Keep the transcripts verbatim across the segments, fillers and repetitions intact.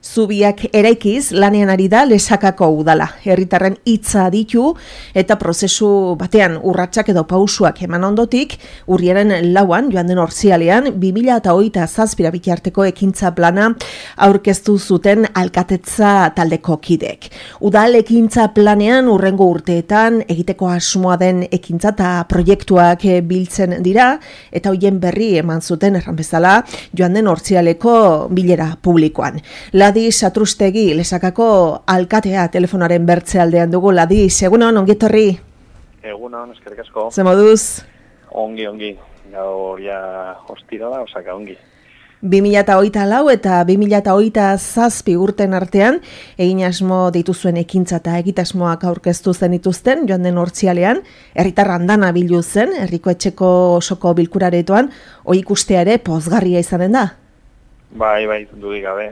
Zubiak eraikiz lanean ari da Lesakako udala. Herritarren hitza ditu eta prozesu batean urratsak edo pausuak eman ondotik, urriaren lauan joan den ortzialean bi mila hogeita zazpira bitarteko ekintza plana aurkeztu zuten alkatetza taldeko kidek. Udal ekintza planean urrengo urteetan egiteko asmoa den ekintza eta proiektuak biltzen dira eta hoien berri eman zuten erran bezala joan den ortzialeko bilera publikoan. Ladi Satrustegi, Lesakako alkatea telefonaren bertzealdean dugu. Ladi, egunon, ongi etorri? Egunon, eskerrik asko. Ze moduz? Ongi, ongi. Gaur ja hostira da, osaka ongi. bi mila hogeita lau eta bi mila hogeita zazpi urten artean, egin asmo dituzuen ekintza eta egitasmoak aurkeztu zen dituzten, joan den ortzialean, herritar andana bildu zen, herriko etxeko osoko bilkuraretoan, hoi ikustea ere pozgarria izanen da? Bai, bai, dudik gabe.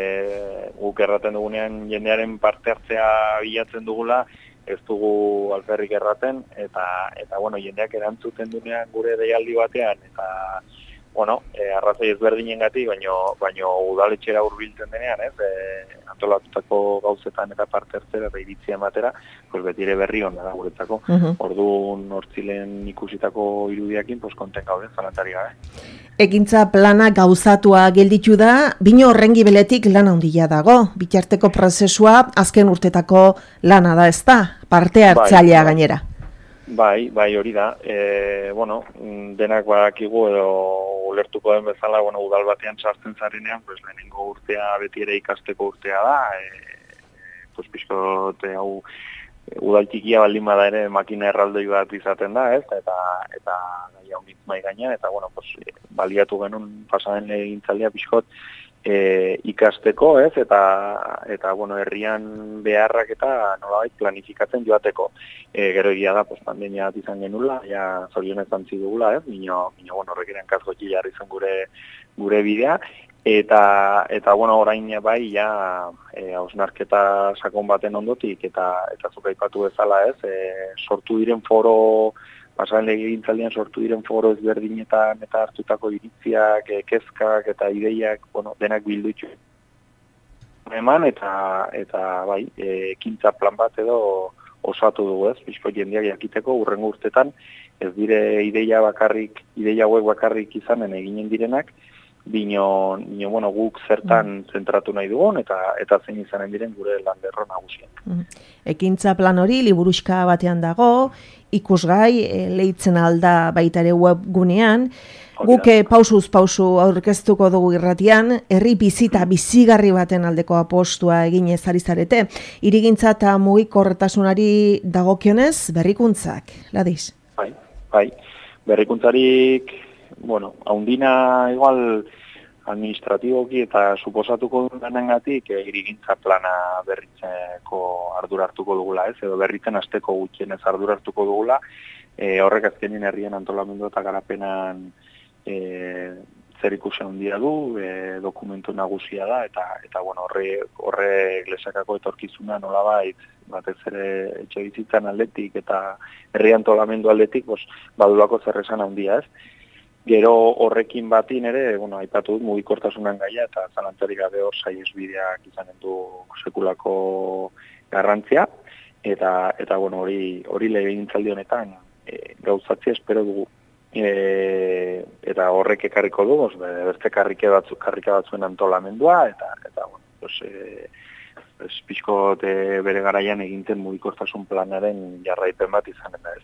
E, guk erraten dugunean jendearen parte hartzea bilatzen dugula, ez dugu alferrik erraten, eta, eta bueno, jendeak erantzuten dunean gure deialdi batean, eta bueno, e, arrazoi ezberdinengatik, baino, baino udaletxera hurbiltzen denean, ez, e, antolatutako gauzetan eta parte hartzera eta iritzia ematera, pues beti ere berri hona da guretzako. Uh-huh. Orduan hortzilen ikusitako irudiakin, pues konten gauden, zalantari gabe. Ekintza plana gauzatua gelditu da, bino horrengi beletik lan handia dago. Bitarteko prozesua azken urtetako lana da, ez da? Parte hartzailea bai, gainera. Bai, bai, hori da. E, bueno, denak badakigu edo ulertuko den bezala, bueno, udal batean sartzen zarenean, pues lehenengo urtea beti ere ikasteko urtea da. E, pues pixkote hau udal txikia baldin bada ere makina erraldoi bat izaten da, ez? Eta eta gaia honit mai gainean, eta bueno, pues baliatu genuen pasaden egintzaldia pixkot e, ikasteko, ez? Eta eta bueno, herrian beharrak eta nolabait planifikatzen joateko. E, gero egia da, pues pandemia bat izan genula, ja zorionez antzi dugula, ez? Mino, mino bueno, horrekiren kazgotxi jarri zen gure gure bidea. Eta, eta bueno, orain bai, ja, e, hausnarketa sakon baten ondotik, eta eta zuk aipatu bezala, ez, e, sortu diren foro, pasaren legegintzaldian sortu diren foro ezberdinetan, eta hartutako iritziak, e, kezkak, eta ideiak, bueno, denak bildu itxu. Eman, eta, eta bai, e, ekintza plan bat edo osatu dugu, ez, bizko jendeak jakiteko, urrengo urtetan, ez dire ideia bakarrik, ideia hauek bakarrik izanen eginen direnak, Bino, bino, bueno, guk zertan zentratu nahi dugun eta eta zein izanen diren gure landerro nagusiak. Ekintza plan hori liburuxka batean dago, ikusgai, e, leitzen alda baita ere webgunean. Guk pausuz pausu aurkeztuko dugu irratian, herri bizita bizigarri baten aldeko apostua eginez ari zarete. Hirigintza eta mugikortasunari dagokionez berrikuntzak, Ladiz? Bai, bai. Berrikuntzarik, bueno, haundina igual administratiboki eta suposatuko denengatik e, hirigintza plana berritzeko ardura hartuko dugula, ez? Edo berritzen hasteko gutxienez ardura hartuko dugula, e, horrek azkenin herrien antolamendu eta garapenan e, zer ikusi handia du, e, dokumentu nagusia da, eta eta bueno, horre horre Lesakako etorkizuna nolabait batez ere etxebizitzan aldetik eta herri antolamendu aldetik, pues badulako zer esan handia, ez? Gero horrekin batin ere, bueno, aipatu dut mugikortasunan gaia eta zalantzarik gabe hor saihesbideak izanen du sekulako garrantzia eta eta bueno, hori hori legegintzaldi honetan e, gauzatzea espero dugu. E, eta horrek ekarriko du, beste karrike batzuk, karrika batzuen antolamendua eta eta bueno, pues eh pues pixkot e, bere garaian eginten mugikortasun planaren jarraipen bat izanen da, ez.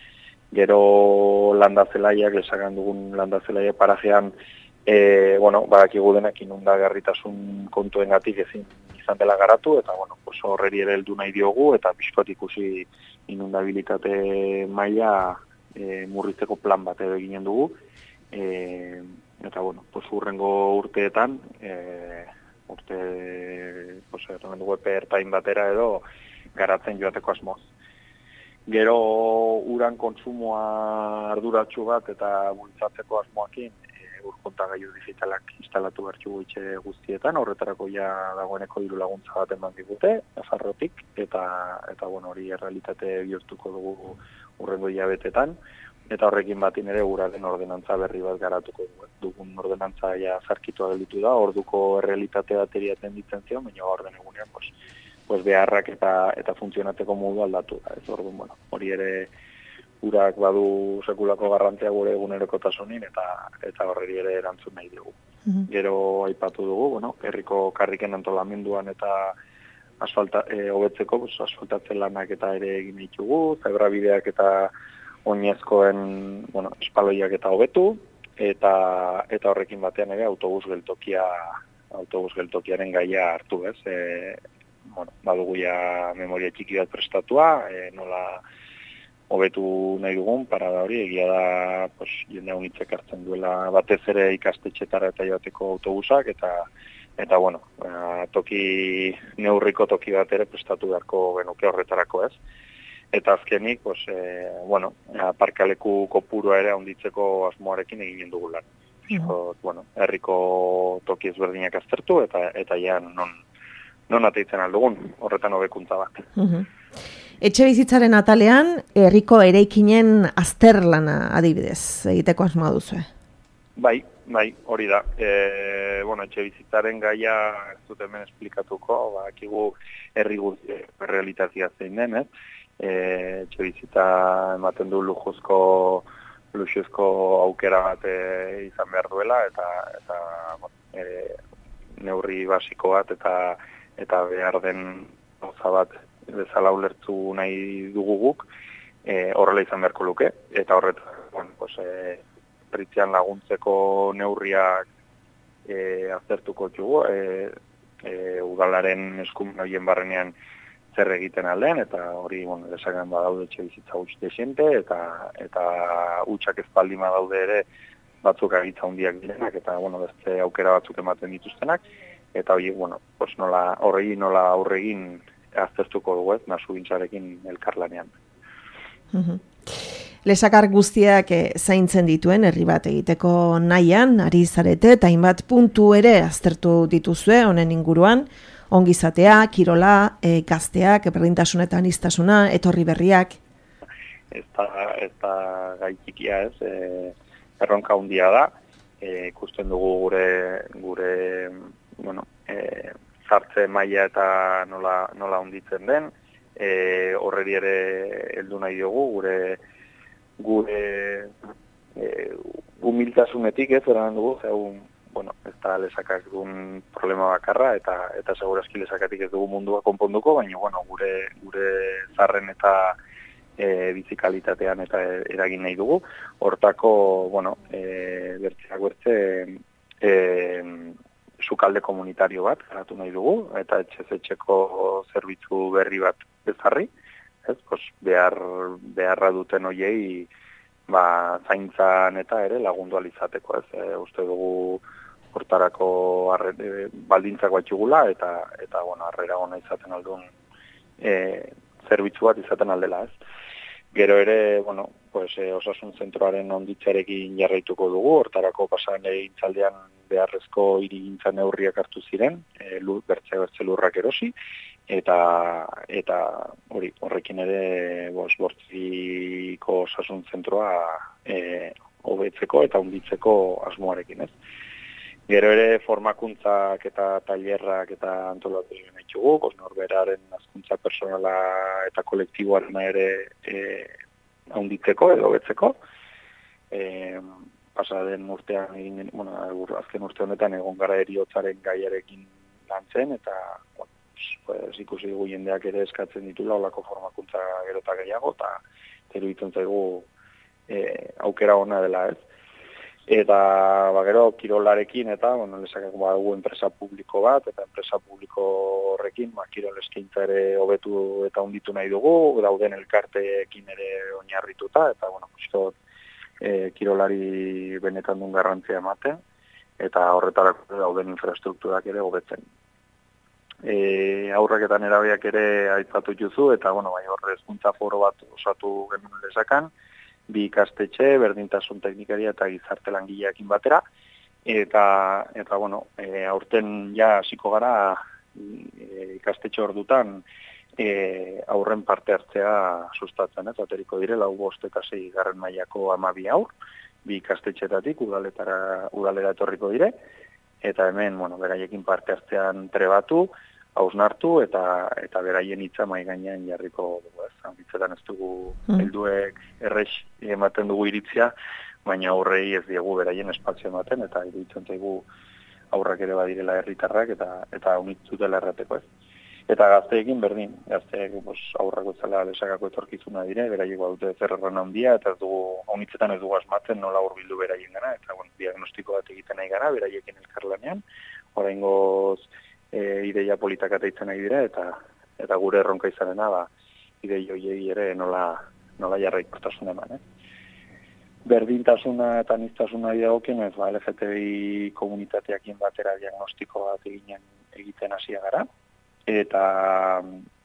Gero landazelaiak, lesakan dugun landazelaiak parajean, e, bueno, badakigu denak inundagarritasun kontuengatik ezin izan dela garatu, eta bueno, pues horreri ere heldu nahi diogu, eta pixkot ikusi inundabilitate maila e, murritzeko plan bat edo eginen dugu. E, eta bueno, pues urrengo urteetan, e, urte, pues erren dugu epe ertain batera edo garatzen joateko asmoz. Gero uran kontsumoa arduratsu bat eta bultzatzeko asmoakin e, urkontagailu digitalak instalatu bertxugu itxe guztietan, horretarako ja dagoeneko diru laguntza bat eman digute, Nafarrotik, eta eta bueno, hori errealitate bihurtuko dugu urrengo hilabetetan. eta horrekin batin ere uraren ordenantza berri bat garatuko dugu. Dugun ordenantza ja zarkitua gelditu da, orduko errealitate bateria tenditzen zion, baina orden egunean pues, pues beharrak eta eta funtzionateko modu aldatu da. Ez orduan, bueno, hori ere urak badu sekulako garrantzia gure egunerokotasunin eta eta horreri ere erantzun nahi dugu. Mm-hmm. Gero aipatu dugu, bueno, herriko karriken antolamenduan eta asfalta eh, hobetzeko, pues asfaltatze lanak eta ere egin ditugu, zebrabideak eta oinezkoen, bueno, espaloiak eta hobetu, eta eta horrekin batean ere autobus geltokia autobus geltokiaren gaia hartu, ez? E, bueno, badugu ja memoria txiki bat prestatua, e, nola hobetu nahi dugun, parada hori, egia da, pues, jende unitzek hartzen duela batez ere ikastetxetara eta joateko autobusak, eta, eta bueno, toki, neurriko toki bat ere prestatu beharko genuke horretarako, ez? Eta azkenik, pues, e, bueno, parkaleku kopurua ere handitzeko asmoarekin eginen dugu lan. Mm. So, bueno, herriko toki ezberdinak aztertu, eta eta ja non, non ateitzen aldugun, horretan hobekuntza bat. Mm-hmm. Etxe bizitzaren atalean, herriko ereikinen azterlana adibidez, egiteko asmoa duzu. Bai, bai, hori da. E, bueno, etxe bizitzaren gaia ez dut hemen esplikatuko, bakigu herri guzti realitatea zein den, ez? E, etxe bizitza ematen du lujuzko luxuzko aukera bat e, izan behar duela, eta, eta bueno, e, neurri basiko bat eta eta behar den gauza bat bezala ulertu nahi dugu guk, e, horrela izan beharko luke, eta horretan, bueno, pues, e, pritzian laguntzeko neurriak e, aztertuko txugu, e, e, udalaren eskumen horien barrenean zer egiten aldean, eta hori, bueno, desagan badaude etxe bizitza huts desiente, eta eta hutsak ezpaldima daude ere batzuk agitza hundiak direnak, eta, bueno, beste aukera batzuk ematen dituztenak, eta hori, bueno, pues nola, horregi nola aurregin aztertuko dugu, ez, nasu gintzarekin elkarlanean. Mm-hmm. Lesakar guztiak eh, zaintzen dituen herri bat egiteko nahian, ari zarete, eta hainbat puntu ere aztertu dituzue honen inguruan, ongizatea, kirola, e, gazteak, berdintasunetan iztasuna, etorri berriak. Ez da, ez da gai txikia, ez, e, erronka handia da, e, ikusten dugu gure, gure bueno, e, zartze maila eta nola, nola handitzen den, e, horreri ere heldu nahi dugu, gure gure e, humiltasunetik, ez, eran dugu, zeun, bueno, ez da lesakak dugun problema bakarra, eta eta segurazki lesakatik ez dugu mundua konponduko, baina, bueno, gure gure zarren eta e, bizikalitatean eta eragin nahi dugu. Hortako, bueno, e, bertzeak bertze, e, sukalde komunitario bat garatu nahi dugu, eta etxez-etxeko zerbitzu berri bat ezarri, ez, pues, behar, beharra duten hoiei, ba, zaintzan eta ere lagundu alizateko, ez, e, uste dugu hortarako arre, e, baldintzak batxugula, eta, eta bueno, harrera ona izaten aldun e, zerbitzu bat izaten aldela, ez. Gero ere, bueno, pues, e, osasun zentroaren onditzarekin jarraituko dugu, hortarako pasan egintzaldean beharrezko hirigintza neurriak hartu ziren, e, lur, bertze bertze lurrak erosi, eta eta hori horrekin ere bos bortziko osasun zentroa e, hobetzeko eta hunditzeko asmoarekin, ez. Gero ere formakuntzak eta tailerrak eta antolatu egin ditugu, pues norberaren hazkuntza personala eta kolektiboaren ere e, hunditzeko edo hobetzeko. E, pasa den urtean egin, bueno, azken urte honetan egon gara heriotzaren gaiarekin lantzen, eta bueno, pues, ikusi dugu jendeak ere eskatzen ditula olako formakuntza gero eta gehiago, eta iruditzen zaigu e, aukera ona dela, ez. Eta ba, gero kirolarekin eta bueno, lesakak badugu enpresa publiko bat, eta enpresa publiko horrekin ba, kirol eskaintza ere hobetu eta hunditu nahi dugu, dauden elkarteekin ere oinarrituta, eta bueno, justo, e, kirolari benetan duen garrantzia ematen, eta horretarako dauden infrastrukturak ere hobetzen. E, aurrak eta nerabeak ere aipatu juzu, eta bueno, bai horre hezkuntza foro bat osatu genuen lesakan, bi ikastetxe, berdintasun teknikaria eta gizarte langileekin batera, eta, eta bueno, e, aurten ja hasiko gara e, ikastetxe ordutan e, aurren parte hartzea sustatzen, ez? Ateriko dire, lau bost eta sei garren mailako hamabi aur, bi ikastetxetatik udaletara, udalera etorriko dire, eta hemen, bueno, beraiekin parte hartzean trebatu, hausnartu, eta eta beraien hitza mai gainean jarriko dugu, ez? Hitzetan ez dugu mm. helduek errex ematen dugu iritzia, baina aurrei ez diegu beraien espazio ematen, eta iruditzen zaigu aurrak ere badirela herritarrak, eta eta unitzutela errateko, ez? Eta gazteekin berdin, gazteek pues, aurrako zela lesakako etorkizuna dire, beraiek badute zerran handia, eta ez dugu, honitzetan ez dugu asmatzen nola hurbildu beraien gana, eta bueno, diagnostiko bat egiten nahi gara, beraiekin elkarlanean, oraingoz e, ideia politak ateitzen nahi dire, eta eta gure erronka izanena, ba, idei hoiei ere nola, nola jarraikortasuna eman, eh? Berdintasuna eta aniztasuna dagokionez, ba, L G T B I komunitateakin batera diagnostiko bat eginen egiten hasia gara, eta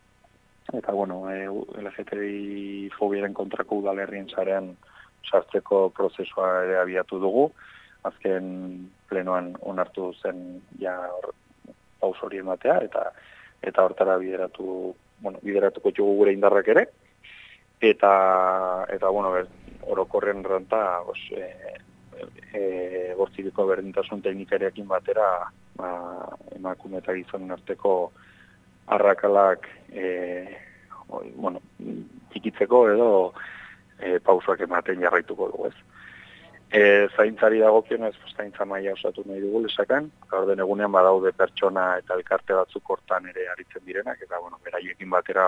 eta bueno, L G T B I fobiaren kontrako udalerrien sarean sartzeko prozesua ere abiatu dugu. Azken plenoan onartu zen ja paus hori ematea, eta eta hortara bideratu, bueno, bideratuko txugu gure indarrak ere, eta eta bueno, ber, orokorren renta, os, e, e, bortziriko berdintasun teknikariakin batera, ba, emakume eta gizonen arteko arrakalak e, oi, bueno, txikitzeko edo e, pausoak ematen jarraituko dugu, ez. E, zaintzari dagokionez, zaintza maila osatu nahi dugu lesakan, gaur egunean badaude pertsona eta elkarte batzuk hortan ere aritzen direnak, eta bueno, beraiekin batera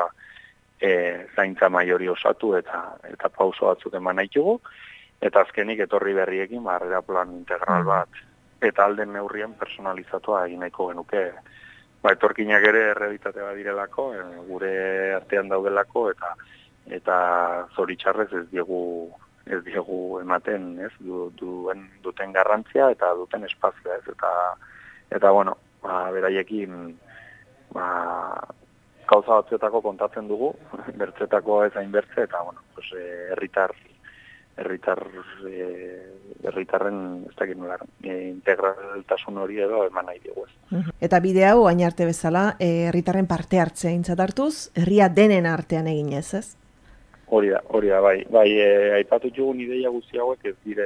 e, zaintza maila hori osatu eta eta pauso batzuk eman nahi dugu, eta azkenik etorri berriekin barrera plan integral bat, eta alden neurrien personalizatua egin nahiko genuke, ba, etorkinak ere errealitate bat direlako, e, gure artean daudelako, eta eta zoritxarrez ez diegu ez diegu ematen, ez, du, duen, duten garrantzia eta duten espazioa, ez, eta, eta bueno, ba, beraiekin, ba, gauza batzuetako kontatzen dugu, bertzetako ez hain bertze, eta, bueno, pues, herritar, herritar, herritarren, ez dakit nola, integraltasun hori edo eman nahi dugu, ez. Eta bide hau, hain arte bezala, herritarren parte hartzea aintzat hartuz, herria denen artean eginez, ez? Hori da, hori da, bai, bai, e, aipatu jugun ideia guzti hauek ez dire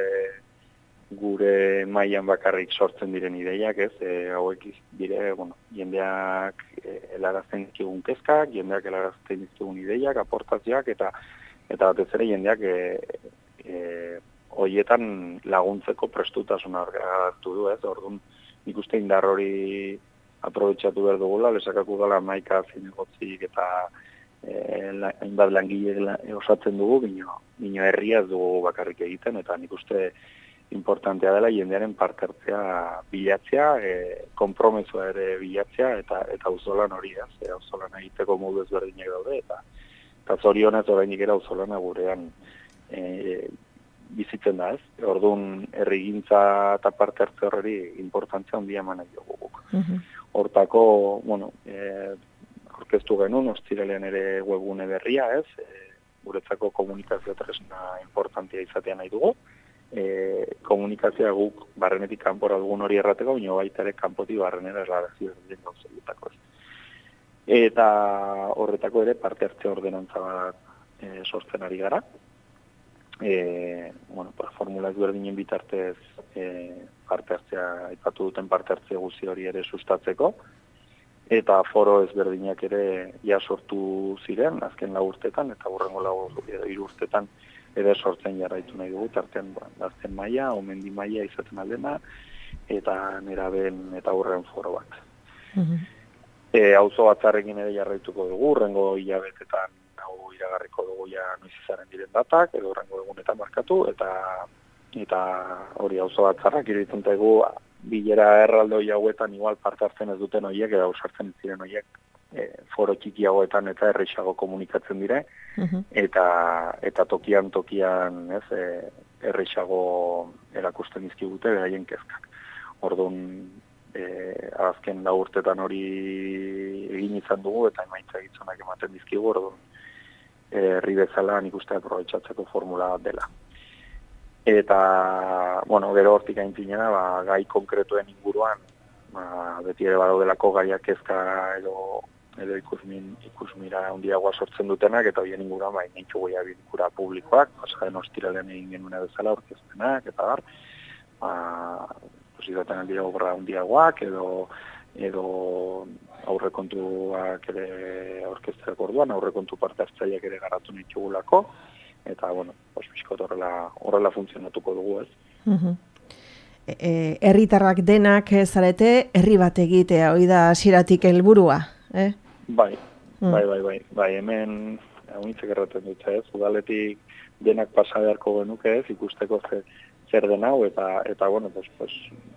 gure mailan bakarrik sortzen diren ideiak, ez, e, hauek dire, bueno, jendeak e, helarazten dizkigun kezkak, jendeak helarazten dizkigun ideiak, aportazioak, eta eta batez ere jendeak e, e, horietan laguntzeko prestutasuna hartu du, ez, orduan nik uste indar hori aprobetxatu behar dugula, lesakako dela maika zinegotzik eta hainbat eh, langile la, osatzen dugu, bino, bino herriaz dugu bakarrik egiten, eta nik uste importantea dela jendearen parte hartzea bilatzea, e, konpromesua ere bilatzea, eta eta auzolan hori da, ze auzolan egiteko modu ezberdinak daude, eta eta zorionez orainik era auzolana gurean e, bizitzen da, ez? Orduan herrigintza eta parte hartze horri importantzia handia eman nahi dugu guk. Hortako, bueno, e, orkestu genuen, ostiralean ere webgune berria, ez, e, guretzako komunikazio tresna importantia izatea nahi dugu. E, komunikazioa guk barrenetik kanpora dugun hori errateko, baina baita ere kanpotik barrenera erlarazio den gauzetako, ez. Eta horretako ere parte hartze ordenantza bat e, sortzen ari gara. E, bueno, formula ezberdinen bitartez e, parte hartzea, aipatu duten parte hartze guzti hori ere sustatzeko, eta foro ezberdinak ere ja sortu ziren, azken lau urtetan, eta hurrengo lau hiru urtetan ere sortzen jarraitu nahi dugu, tartean gazten maila, omendi maila izaten aldena, eta neraben eta hurren foro bat. Mm-hmm. E, auzo batzarrekin ere jarraituko dugu, hurrengo hilabetetan hau iragarriko dugu ja noiz izaren diren datak, edo hurrengo egunetan markatu, eta eta hori auzo batzarrak iruditzen zaigu bilera erralde hori hauetan igual parte hartzen ez duten horiek, edo ausartzen ez diren horiek e, foro txikiagoetan eta errexago komunikatzen dire, uh-huh. eta eta tokian tokian ez, e, errexago erakusten dizkigute beraien kezkak. Orduan, e, azken lau urtetan hori egin izan dugu, eta emaitza gitzonak ematen dizkigu, orduan, herri bezala nik uste aprobetxatzeko formula bat dela. Eta, bueno, gero hortik aintzinena, ba, gai konkretuen inguruan, ba, beti ere badaudelako gaiak kezka edo edo ikusmin, ikusmira handiagoa sortzen dutenak, eta horien inguruan bai, nintxugu ja bilkura publikoak, pasaren ostiralean egin genuen bezala orkestenak, eta bar, ba, posizaten aldira obra handiagoak, edo, edo aurrekontuak ere orkesteak orduan, aurrekontu parte hartzaileak ere garatu nitxugulako, eta, bueno, pues, bizkot horrela, horrela funtzionatuko dugu, ez. Uh-huh. E, herritarrak denak zarete, herri bat egitea, hori da hasieratik helburua, eh? Bai, bai, bai, bai, bai, hemen, unitzek erraten dut, ez, udaletik denak pasa beharko genuke, ez, ikusteko zer, zer den hau, eta, eta, bueno, pues, pues,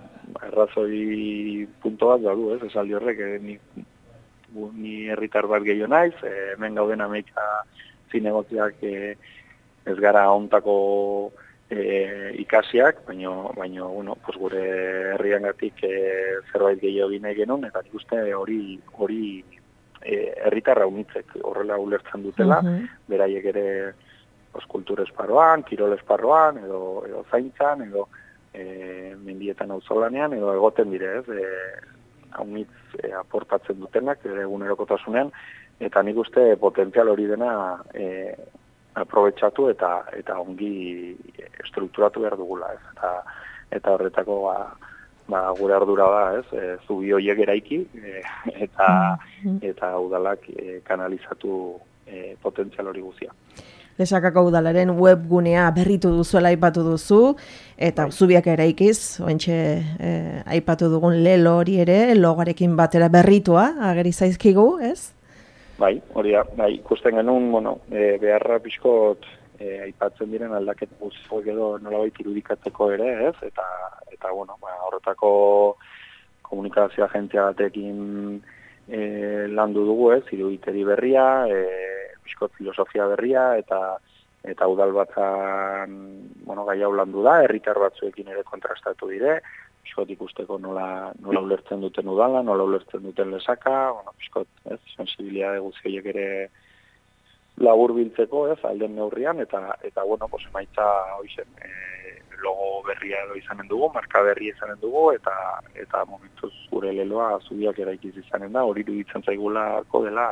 errazoi punto bat gaudu, ez, esaldi horrek, eh, ni, ni herritar bat gehiago naiz, eh, hemen gauden ameika zinegotiak eh, ez gara ontako e, ikasiak, baino, baino bueno, pues gure herriangatik e, zerbait gehiago egin nahi genuen, eta nik uste hori hori e, herritarra unitzek horrela ulertzen dutela, uh-huh. beraiek ere pues, kultur esparroan, kirol esparroan, edo, edo zaintzan, edo e, mendietan auzolanean, edo egoten dire, ez, e, haunitz e, aportatzen dutenak, ere egunerokotasunean, eta nik uste potentzial hori dena e, aprobetxatu eta eta ongi strukturatu behar dugula, ez? Eta, eta horretako ba, ba, gure ardura da, ez? E, zubi horiek eraiki e, eta mm-hmm. eta udalak e, kanalizatu e, potentzial hori guzia. Lesakako udalaren webgunea berritu duzuela aipatu duzu, eta bai. Zubiak eraikiz, ointxe e, aipatu dugun lelo hori ere, logarekin batera berritua, ageri zaizkigu, ez? Bai, hori da, bai, ikusten genuen, bueno, e, beharra pixkot e, aipatzen diren aldaket guztiak edo nolabait irudikatzeko ere, ez? Eta, eta bueno, ba, horretako komunikazio agentzia batekin e, landu dugu, ez? Iruditeri berria, e, pixkot filosofia berria, eta eta udal batzan, bueno, gai hau landu da, herritar batzuekin ere kontrastatu dire, pixkot ikusteko nola, nola ulertzen duten udala, nola ulertzen duten lesaka, bueno, pixkot, ez, sensibilitate guztiak ere labur biltzeko, ez, alden neurrian, eta, eta bueno, pues, emaitza hoizen, e, logo berria edo izanen dugu, marka berria izanen dugu, eta eta momentuz gure leloa zubiak eraikiz izanen da, hori iruditzen zaigulako dela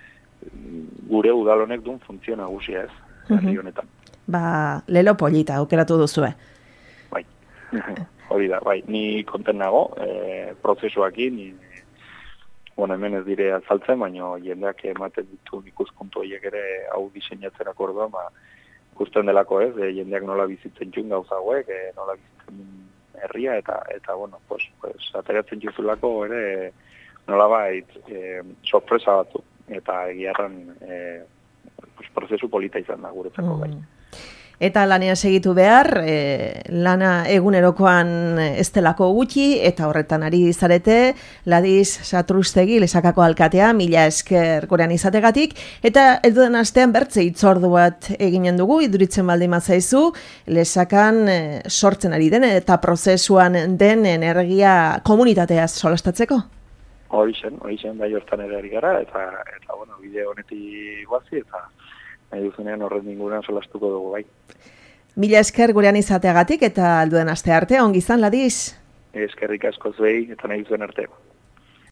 gure udalonek duen funtzio nagusia, ez, herri honetan. Ba, lelo polita, aukeratu duzue. Bai. Hori da, bai, ni konten nago, e, prozesuakin, ni, bueno, hemen ez dire azaltzen, baina jendeak ematen ditu ikuspuntu horiek ere hau diseinatzen akordoa, ba, ikusten delako ez, e, jendeak nola bizitzen txun gauza hauek, e, nola bizitzen herria, eta, eta bueno, pues, pues, ateratzen txuzulako ere nola bait e, sorpresa batu, eta egiarran e, pues, prozesu polita izan da guretzako mm. bai. Eta lanean segitu behar, e, lana egunerokoan ez delako gutxi, eta horretan ari zarete, Ladiz Satrustegi, Lesakako alkatea, mila esker gurean izategatik, eta elduden astean bertze hitzordu bat eginen dugu, iduritzen baldin mazaizu, Lesakan e, sortzen ari den, eta prozesuan den energia komunitateaz solastatzeko? Hori zen, hori zen, bai hortan ere ari gara, eta, eta bueno, bideo honetik guazi, eta nahi duzunean horret ningunean solastuko dugu, bai. Mila esker gurean izateagatik eta alduen aste arte, ongi izan, Ladiz? Eskerrik asko zuei eta nahi duzuen arte.